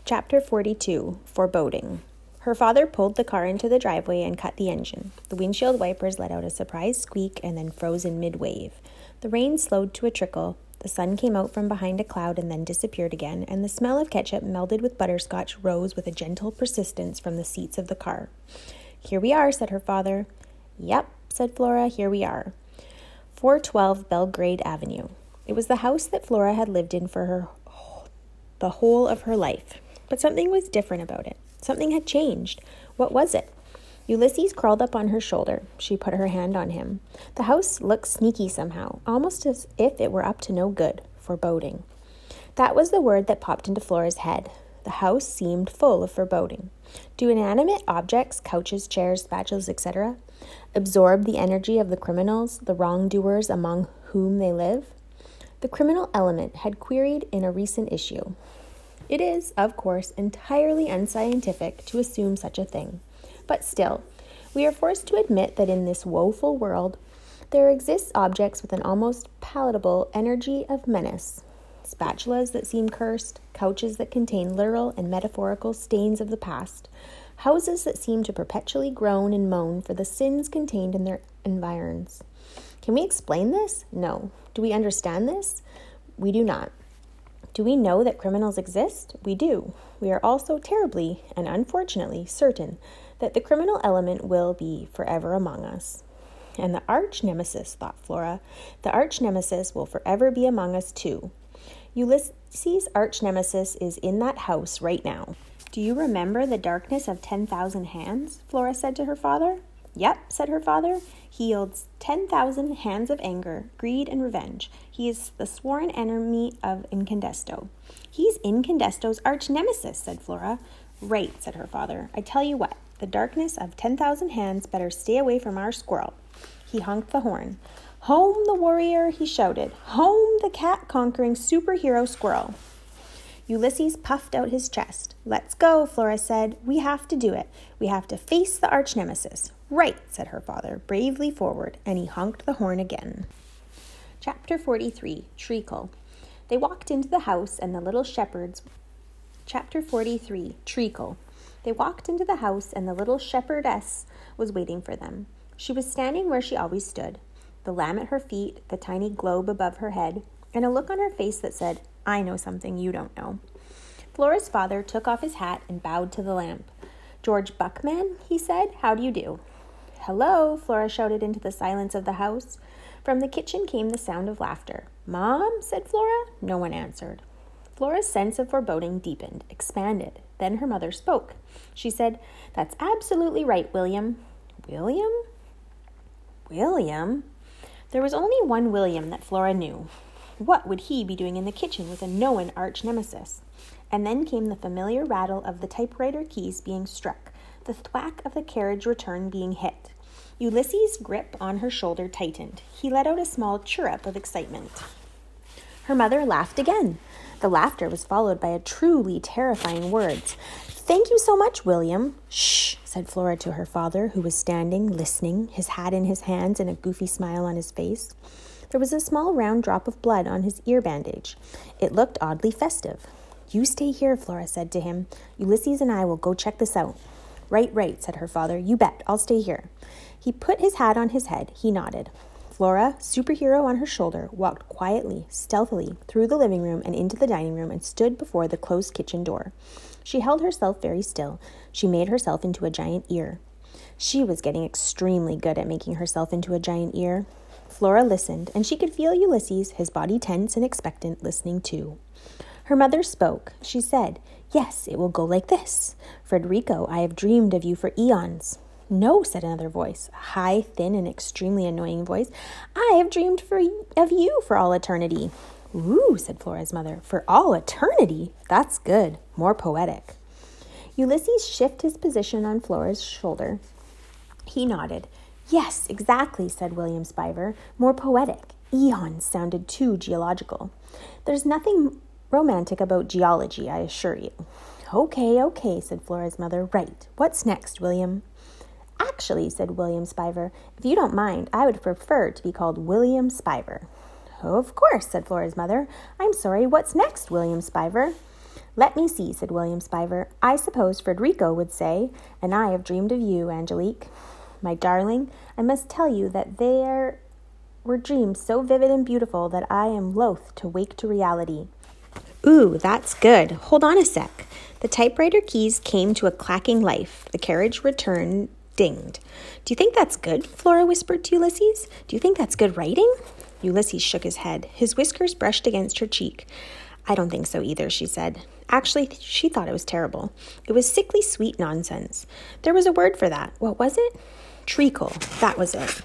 Chapter 42, Foreboding. Her father pulled the car into the driveway and cut the engine. The windshield wipers let out a surprise squeak and then froze in mid-wave. The rain slowed to a trickle. The sun came out from behind a cloud and then disappeared again, and the smell of ketchup melded with butterscotch rose with a gentle persistence from the seats of the car. "Here we are," said her father. "Yep," said Flora, "here we are." 412 Belgrade Avenue. It was the house that Flora had lived in for the whole of her life. But something was different about it. Something had changed. What was it? Ulysses crawled up on her shoulder. She put her hand on him. The house looked sneaky somehow, almost as if it were up to no good, foreboding. That was the word that popped into Flora's head. The house seemed full of foreboding. Do inanimate objects, couches, chairs, spatulas, etc., absorb the energy of the criminals, the wrongdoers among whom they live? The criminal element had queried in a recent issue. It is, of course, entirely unscientific to assume such a thing. But still, we are forced to admit that in this woeful world, there exist objects with an almost palatable energy of menace. Spatulas that seem cursed, couches that contain literal and metaphorical stains of the past, houses that seem to perpetually groan and moan for the sins contained in their environs. Can we explain this? No. Do we understand this? We do not. Do we know that criminals exist? We do. We are also terribly and unfortunately certain that the criminal element will be forever among us. And the arch nemesis, thought Flora, the arch nemesis will forever be among us too. Ulysses' arch nemesis is in that house right now. Do you remember the darkness of 10,000 hands? Flora said to her father. Yep, said her father. He yields 10,000 hands of anger, greed, and revenge. He is the sworn enemy of Incandesto. He's Incandesto's arch nemesis, said Flora. Right, said her father. I tell you what, the darkness of 10,000 hands better stay away from our squirrel. He honked the horn. Home the warrior, he shouted. Home the cat-conquering superhero squirrel. Ulysses puffed out his chest. Let's go, Flora said. We have to do it. We have to face the arch nemesis. Right, said her father, bravely forward, and he honked the horn again. Chapter 43, Treacle. They walked into the house and the little shepherds... Chapter 43, Treacle. They walked into the house and the little shepherdess was waiting for them. She was standing where she always stood, the lamb at her feet, the tiny globe above her head, and a look on her face that said, I know something you don't know. Flora's father took off his hat and bowed to the lamp. George Buckman, he said, how do you do? Hello, Flora shouted into the silence of the house. From the kitchen came the sound of laughter. Mom, said Flora. No one answered. Flora's sense of foreboding deepened, expanded. Then her mother spoke. She said, That's absolutely right, William. William? William? There was only one William that Flora knew. What would he be doing in the kitchen with a known arch nemesis? And then came the familiar rattle of the typewriter keys being struck, the thwack of the carriage return being hit. Ulysses' grip on her shoulder tightened. He let out a small chirrup of excitement. Her mother laughed again. The laughter was followed by a truly terrifying words. Thank you so much, William. Shh, said Flora to her father, who was standing, listening, his hat in his hands and a goofy smile on his face. There was a small round drop of blood on his ear bandage. It looked oddly festive. You stay here, Flora said to him. Ulysses and I will go check this out. Right, said her father. You bet, I'll stay here. He put his hat on his head. He nodded. Flora, superhero on her shoulder, walked quietly, stealthily, through the living room and into the dining room and stood before the closed kitchen door. She held herself very still. She made herself into a giant ear. She was getting extremely good at making herself into a giant ear. Flora listened, and she could feel Ulysses, his body tense and expectant, listening too. Her mother spoke. She said, Yes, it will go like this. Frederico, I have dreamed of you for eons. No, said another voice, a high, thin, and extremely annoying voice. I have dreamed of you for all eternity. Ooh, said Flora's mother, for all eternity? That's good, more poetic. Ulysses shifted his position on Flora's shoulder. He nodded. Yes, exactly, said William Spiver, more poetic. Eons sounded too geological. There's nothing romantic about geology, I assure you. Okay, said Flora's mother. Right. What's next, William? Actually, said William Spiver, if you don't mind, I would prefer to be called William Spiver. Of course, said Flora's mother. I'm sorry, what's next, William Spiver? Let me see, said William Spiver. I suppose Frederico would say, and I have dreamed of you, Angelique. My darling, I must tell you that there were dreams so vivid and beautiful that I am loath to wake to reality. Ooh, that's good. Hold on a sec. The typewriter keys came to a clacking life. The carriage returned, dinged. Do you think that's good? Flora whispered to Ulysses. Do you think that's good writing? Ulysses shook his head. His whiskers brushed against her cheek. I don't think so either, she said. Actually, she thought it was terrible. It was sickly sweet nonsense. There was a word for that. What was it? Treacle. That was it.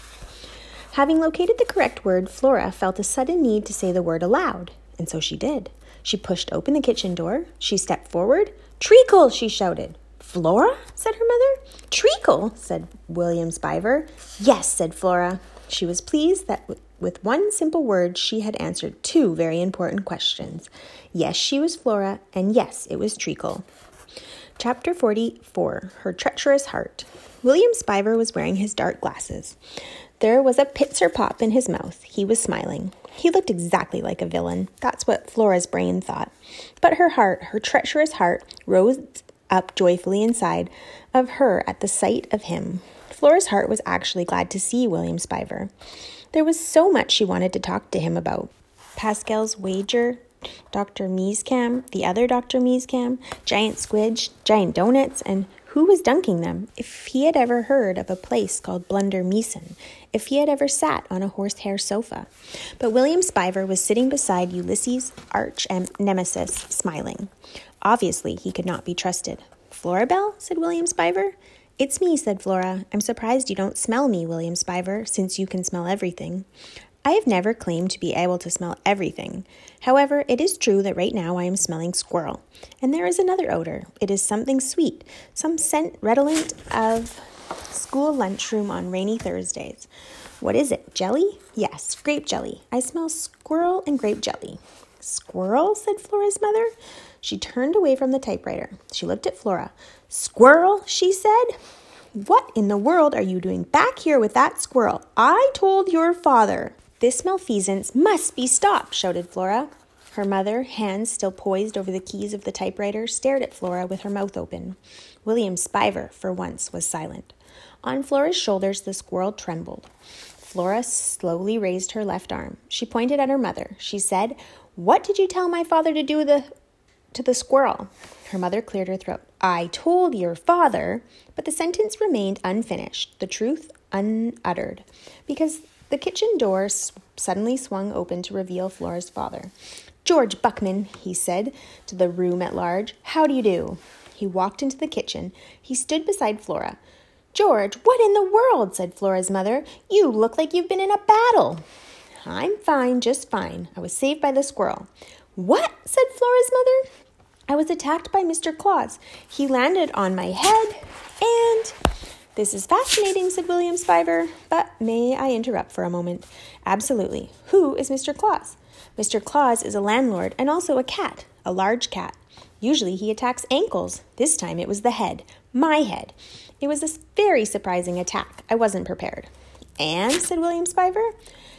Having located the correct word, Flora felt a sudden need to say the word aloud, and so she did. She pushed open the kitchen door. She stepped forward. Treacle, she shouted. Flora, said her mother. Treacle, said William Spiver. Yes, said Flora. She was pleased that with one simple word she had answered two very important questions. Yes, she was Flora, and yes, it was treacle. Chapter 44, Her Treacherous Heart. William Spiver was wearing his dark glasses. There was a pitzer pop in his mouth. He was smiling. He looked exactly like a villain. That's what Flora's brain thought. But her heart, her treacherous heart, rose up joyfully inside of her at the sight of him. Flora's heart was actually glad to see William Spiver. There was so much she wanted to talk to him about. Pascal's wager, Dr. Meascam, the other Dr. Meascam, giant squidge, giant donuts, and who was dunking them? If he had ever heard of a place called Blunder Meeson, if he had ever sat on a horsehair sofa. But William Spiver was sitting beside Ulysses' arch nemesis, smiling. Obviously, he could not be trusted. Florabelle, said William Spiver. It's me, said Flora. I'm surprised you don't smell me, William Spiver, since you can smell everything. I have never claimed to be able to smell everything. However, it is true that right now I am smelling squirrel. And there is another odor. It is something sweet, some scent redolent of school lunchroom on rainy Thursdays. What is it, jelly? Yes, grape jelly. I smell squirrel and grape jelly. Squirrel, said Flora's mother. She turned away from the typewriter. She looked at Flora. Squirrel, she said. What in the world are you doing back here with that squirrel? I told your father. This malfeasance must be stopped, shouted Flora. Her mother, hands still poised over the keys of the typewriter, stared at Flora with her mouth open. William Spiver, for once, was silent. On Flora's shoulders, the squirrel trembled. Flora slowly raised her left arm. She pointed at her mother. She said, What did you tell my father to do to the squirrel? Her mother cleared her throat. I told your father, but the sentence remained unfinished, the truth unuttered, because the kitchen door suddenly swung open to reveal Flora's father. George Buckman, he said to the room at large, how do you do? He walked into the kitchen. He stood beside Flora. George, what in the world? Said Flora's mother. You look like you've been in a battle. I'm fine, just fine. I was saved by the squirrel. What? Said Flora's mother. I was attacked by Mr. Claus. He landed on my head and... This is fascinating, said William Spiver, but may I interrupt for a moment? Absolutely. Who is Mr. Claus? Mr. Claus is a landlord and also a cat, a large cat. Usually he attacks ankles. This time it was the head, my head. It was a very surprising attack. I wasn't prepared. And, said William Spiver,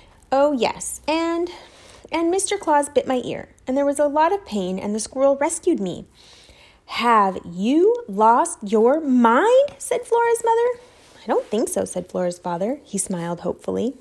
oh yes, and Mr. Claus bit my ear, and there was a lot of pain, and the squirrel rescued me. Have you lost your mind? Said Flora's mother. I don't think so, said Flora's father. He smiled hopefully.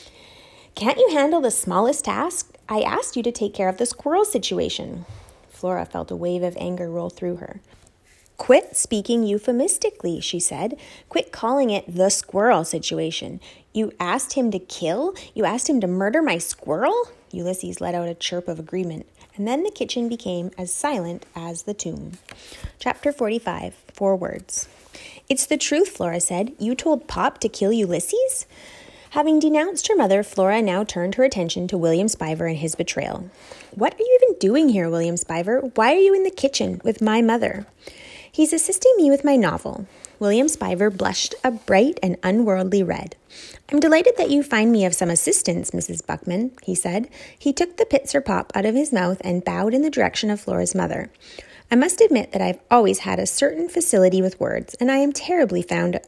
Can't you handle the smallest task? I asked you to take care of the squirrel situation. Flora felt a wave of anger roll through her. Quit speaking euphemistically, she said. Quit calling it the squirrel situation. You asked him to kill? You asked him to murder my squirrel? Ulysses let out a chirp of agreement, and then the kitchen became as silent as the tomb. Chapter 45, 4 words. It's the truth, Flora said. You told Pop to kill Ulysses? Having denounced her mother, Flora now turned her attention to William Spiver and his betrayal. What are you even doing here, William Spiver? Why are you in the kitchen with my mother? He's assisting me with my novel. William Spiver blushed a bright and unworldly red. I'm delighted that you find me of some assistance, Mrs. Buckman, he said. He took the pitzer pop out of his mouth and bowed in the direction of Flora's mother. I must admit that I've always had a certain facility with words, and I am terribly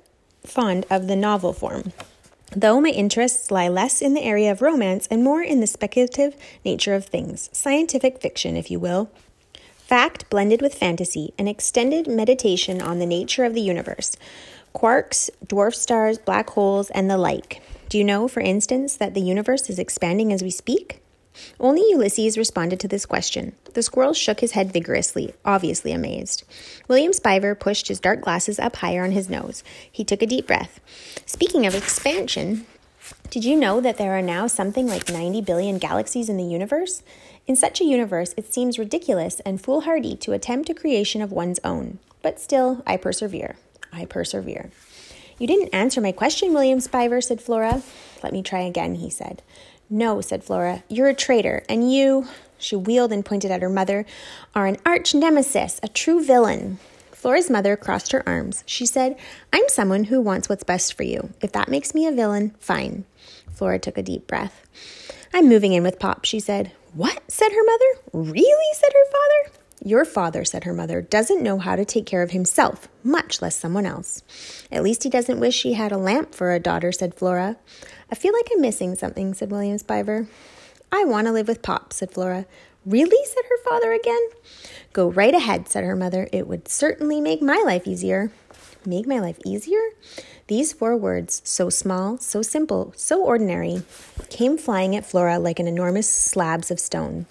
fond of the novel form, though my interests lie less in the area of romance and more in the speculative nature of things, scientific fiction, if you will. Fact blended with fantasy, an extended meditation on the nature of the universe. Quarks, dwarf stars, black holes, and the like. Do you know, for instance, that the universe is expanding as we speak? Only Ulysses responded to this question. The squirrel shook his head vigorously, obviously amazed. William Spiver pushed his dark glasses up higher on his nose. He took a deep breath. Speaking of expansion, did you know that there are now something like 90 billion galaxies in the universe? In such a universe, it seems ridiculous and foolhardy to attempt a creation of one's own. But still, I persevere. I persevere. You didn't answer my question, William Spiver, said Flora. Let me try again, he said. No, said Flora, you're a traitor, and you, she wheeled and pointed at her mother, are an arch nemesis, a true villain. Flora's mother crossed her arms. She said, I'm someone who wants what's best for you. If that makes me a villain, fine. Flora took a deep breath. I'm moving in with Pop, she said. What? Said her mother. Really? Said her father. Your father, said her mother, doesn't know how to take care of himself, much less someone else. At least he doesn't wish he had a lamp for a daughter, said Flora. I feel like I'm missing something, said William Spiver. I want to live with Pop, said Flora. Really? Said her father again. Go right ahead, said her mother. It would certainly make my life easier. Make my life easier? These 4 words, so small, so simple, so ordinary, came flying at Flora like an enormous slabs of stone.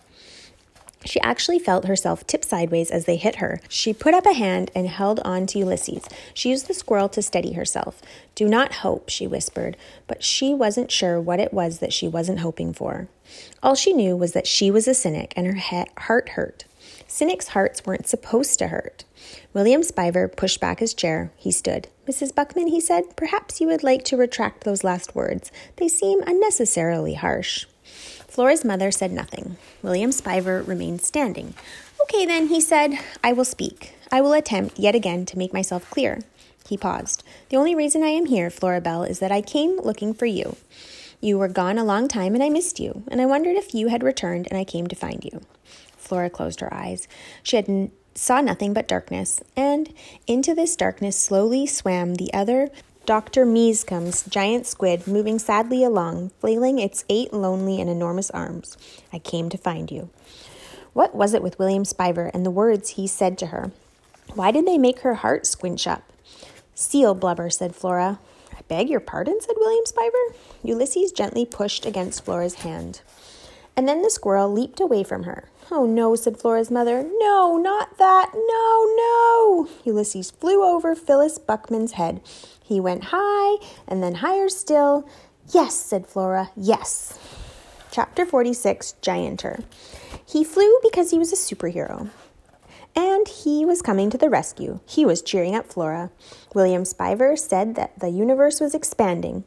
She actually felt herself tip sideways as they hit her. She put up a hand and held on to Ulysses. She used the squirrel to steady herself. Do not hope, she whispered, but she wasn't sure what it was that she wasn't hoping for. All she knew was that she was a cynic and her heart hurt. Cynics' hearts weren't supposed to hurt. William Spiver pushed back his chair. He stood. Mrs. Buckman, he said, perhaps you would like to retract those last words. They seem unnecessarily harsh. Flora's mother said nothing. William Spiver remained standing. Okay then, he said, I will speak. I will attempt yet again to make myself clear. He paused. The only reason I am here, Flora Belle, is that I came looking for you. You were gone a long time and I missed you, and I wondered if you had returned and I came to find you. Flora closed her eyes. She saw nothing but darkness, and into this darkness slowly swam the other Dr. Meascom's giant squid, moving sadly along, flailing its 8 lonely and enormous arms. I came to find you. What was it with William Spiver and the words he said to her? Why did they make her heart squinch up? Seal blubber, said Flora. I beg your pardon, said William Spiver. Ulysses gently pushed against Flora's hand. And then the squirrel leaped away from her. Oh, no, said Flora's mother. No, not that. No. Ulysses flew over Phyllis Buckman's head. He went high and then higher still. Yes, said Flora, yes. Chapter 46, Gianter. He flew because he was a superhero. And he was coming to the rescue. He was cheering up Flora. William Spiver said that the universe was expanding.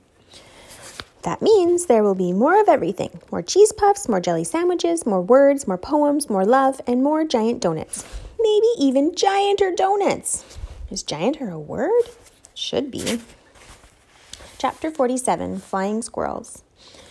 That means there will be more of everything. More cheese puffs, more jelly sandwiches, more words, more poems, more love, and more giant donuts. Maybe even Gianter donuts. Is Gianter a word? Should be. Chapter 47, Flying Squirrels.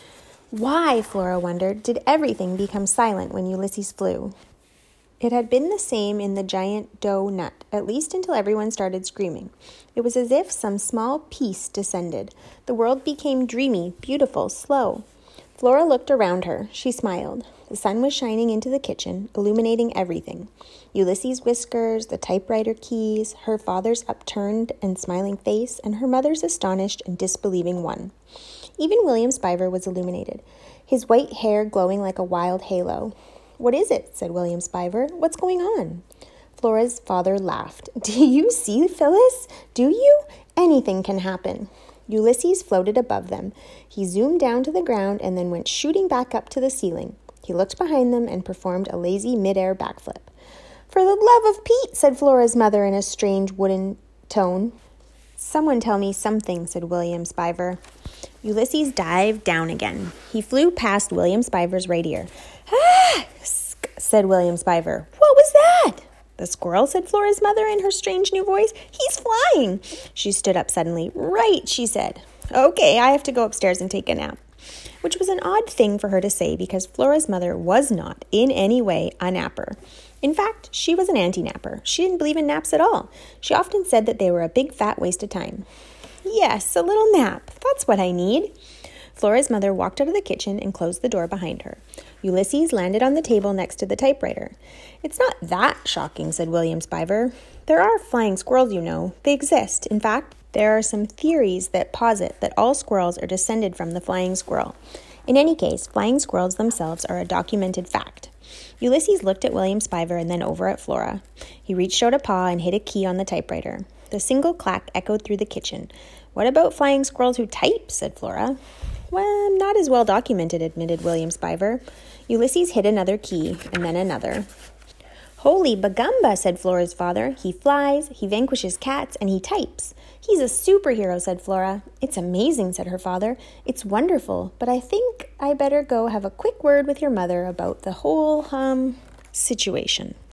Why, Flora wondered, did everything become silent when Ulysses flew? It had been the same in the giant dough nut, at least until everyone started screaming. It was as if some small peace descended. The world became dreamy, beautiful, slow. Flora looked around her. She smiled. The sun was shining into the kitchen, illuminating everything. Ulysses' whiskers, the typewriter keys, her father's upturned and smiling face, and her mother's astonished and disbelieving one. Even William Spiver was illuminated, his white hair glowing like a wild halo. What is it? Said William Spiver. What's going on? Flora's father laughed. Do you see, Phyllis? Do you? Anything can happen. Ulysses floated above them. He zoomed down to the ground and then went shooting back up to the ceiling. He looked behind them and performed a lazy mid-air backflip. For the love of Pete, said Flora's mother in a strange wooden tone. Someone tell me something, said William Spiver. Ulysses dived down again. He flew past William Spiver's right ear. Ah! Said William Spiver. What was that? The squirrel, said Flora's mother in her strange new voice. He's flying. She stood up suddenly. Right, she said. Okay, I have to go upstairs and take a nap. Which was an odd thing for her to say because Flora's mother was not in any way a napper. In fact, she was an anti-napper. She didn't believe in naps at all. She often said that they were a big fat waste of time. Yes, a little nap. That's what I need. Flora's mother walked out of the kitchen and closed the door behind her. Ulysses landed on the table next to the typewriter. "It's not that shocking," said William Spiver. "There are flying squirrels, you know. They exist. In fact, there are some theories that posit that all squirrels are descended from the flying squirrel. In any case, flying squirrels themselves are a documented fact." Ulysses looked at William Spiver and then over at Flora. He reached out a paw and hit a key on the typewriter. The single clack echoed through the kitchen. "What about flying squirrels who type?" said Flora. "Well, not as well documented," admitted William Spiver. Ulysses hit another key and then another. "Holy bagumba," said Flora's father. "He flies, he vanquishes cats, and he types." "He's a superhero," said Flora. "It's amazing," said her father. "It's wonderful, but I think I better go have a quick word with your mother about the whole, situation."